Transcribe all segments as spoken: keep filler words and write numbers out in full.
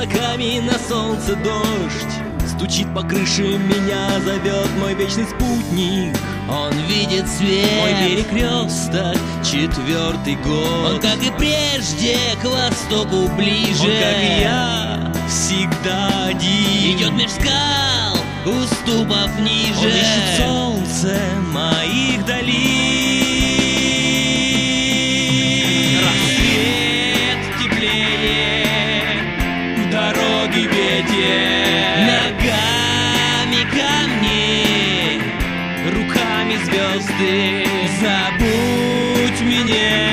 облаками на солнце дождь. Стучит по крыше, меня зовет мой вечный спутник. Он видит свет, мой перекресток, четвертый год. Он, как и прежде, к востоку ближе. Он, как и я, всегда один. Идет меж скал, уступов ниже. Он ищет солнце моих долин. Рассвет теплее, дороги ветер. Ногами камни, руками звезды. Забудь меня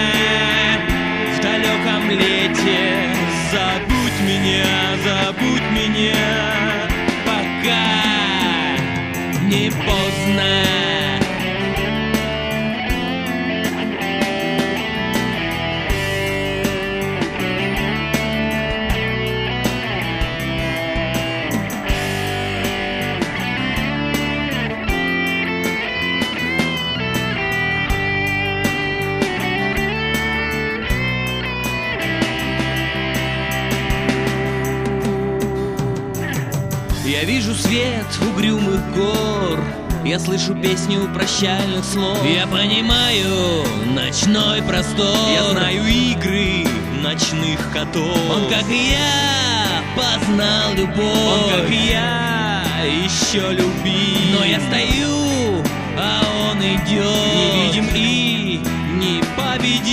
в далеком лете. Забудь меня, забудь меня, пока не поздно. Я вижу свет угрюмых гор, я слышу песню прощальных слов. Я понимаю ночной простор, я знаю игры ночных котов. Он, как и я, познал любовь. Он, как и я, еще любил. Но я стою, а он идет, невидим и непобедим.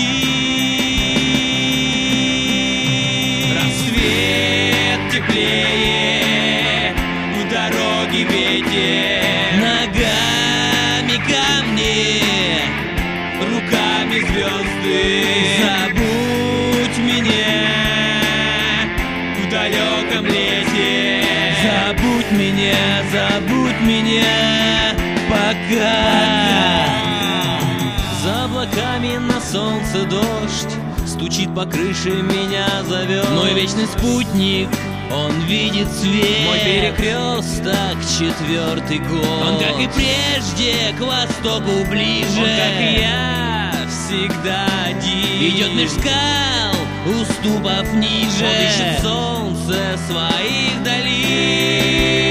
Рассвет теплее, дороги ветер. Ногами камни, руками звезды. Забудь меня в далеком лете. Забудь меня, забудь меня, пока. За облаками на солнце дождь стучит по крыше, меня зовет мой вечный спутник. Он видит свет, мой перекресток, четвертый год. Он, как и прежде, к востоку ближе. Он, как и я, всегда один. Идет меж скал, уступов ниже. Он ищет солнце своих долин.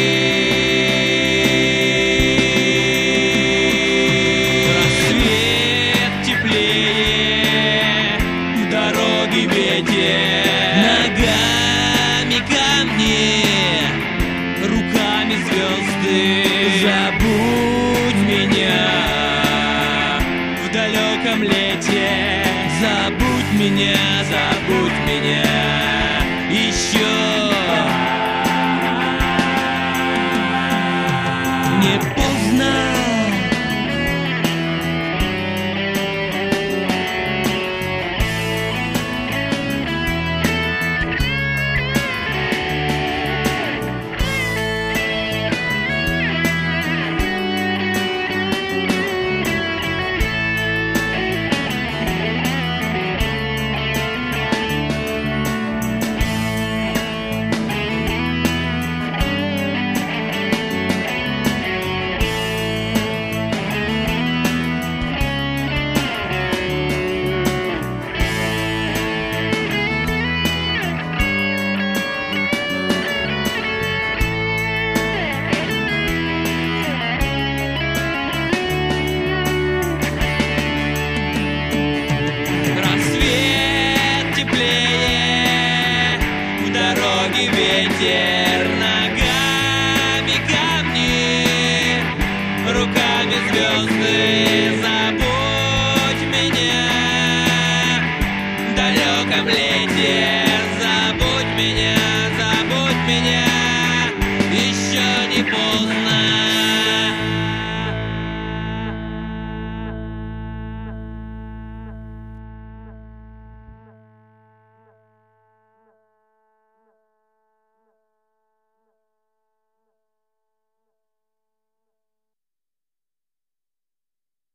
Рассвет теплее, дороги ветер. Ногами камни, руками звезды. Забудь меня в далеком лете. Забудь меня, забудь меня еще не поздно. Ветер, ногами камни, руками звезды.